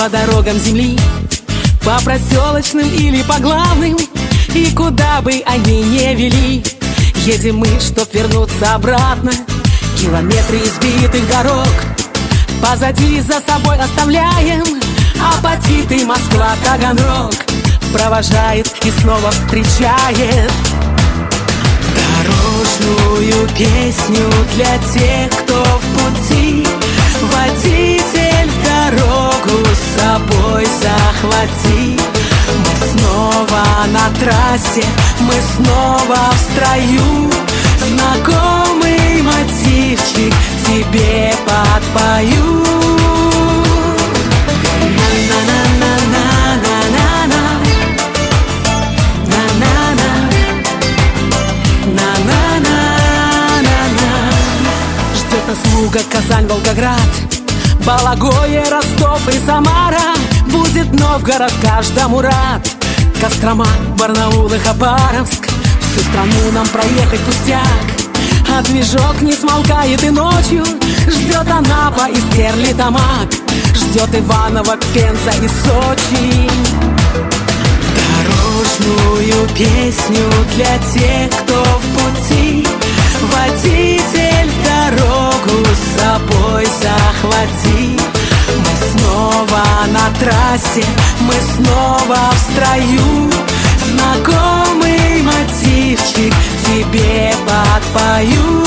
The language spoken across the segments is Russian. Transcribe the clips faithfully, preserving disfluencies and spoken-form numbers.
по дорогам земли, по проселочным или по главным, и куда бы они не вели, едем мы, чтоб вернуться обратно. Километры избитых дорог позади за собой оставляем. Апатиты, Москва, Таганрог провожает и снова встречает. Дорожную песню для тех, кто в пути. Водитель, дорогу с собой захвати. Мы снова на трассе, мы снова в строю. Знакомый мотивчик тебе подпою. Ждет нас Луга, Казань, Волгоград, Балагое, Ростов и Самара. Будет Новгород каждому рад. Кострома, Барнаул и Хабаровск. Всю страну нам проехать пустяк, а движок не смолкает и ночью. Ждет Анапа и Стерлитамак, ждет Иваново, Пенза и Сочи. Дорожную песню для тех, кто в пути. Водитель, дорогу с собой захвати. Мы снова на трассе, мы снова в строю. Знакомый мотивчик тебе подпою.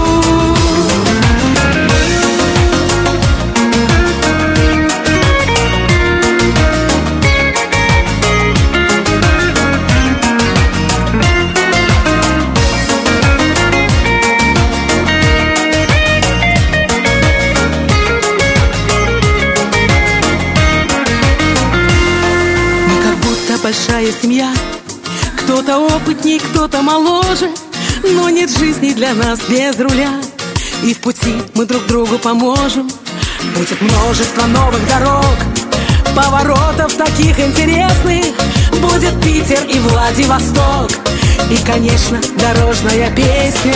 Большая семья, кто-то опытней, кто-то моложе, но нет жизни для нас без руля. И в пути мы друг другу поможем. Будет множество новых дорог, поворотов таких интересных. Будет Питер и Владивосток, и, конечно, дорожная песня.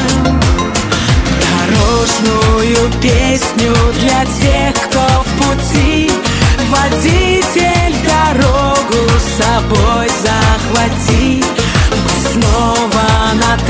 Дорожную песню для тех, кто в пути. Водитель, дорогу с собой захвати. Мы снова на